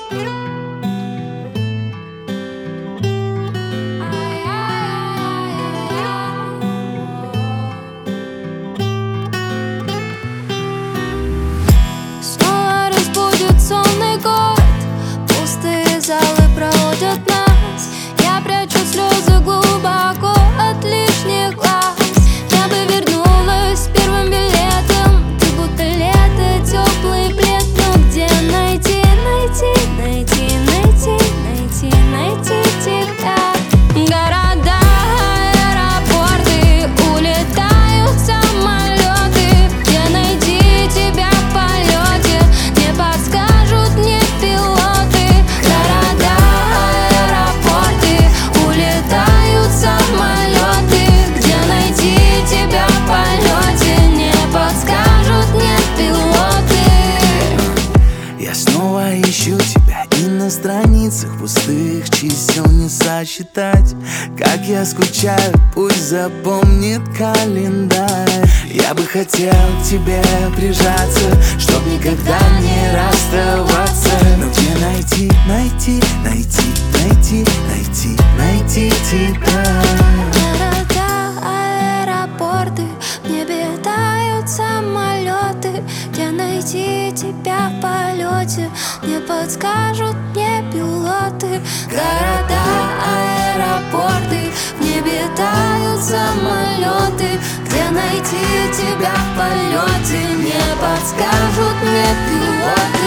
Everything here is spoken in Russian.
Снова разбудит сонный город, пустые залы проводят нас. Я прячу слезы глубоко от лишних глаз. Я бы вернулась с первым билетом, ты будто лето, теплый плед. Но где найти, найти, найти, найти, найти, найти тебя? Города, аэропорты, улетают самолеты. Где найти тебя в полете? Не подскажут мне пилоты. Города, аэропорты, улетают самолеты. Где найти тебя в полете? Не подскажут мне пилоты. Я снова ищу тебя, и на страницах пустых чисел не сосчитать. Как я скучаю, пусть запомнит календарь. Я бы хотел к тебе прижаться, чтоб никогда не расставаться. Но где найти, найти, найти, найти, найти, найти тебя? Города, аэропорты, в небе тают самолеты. Где найти тебя в полете? Не подскажут мне пилоты. Города, аэропорты, в небе тают самолеты. Где найти тебя в полете? Не подскажут мне пилоты.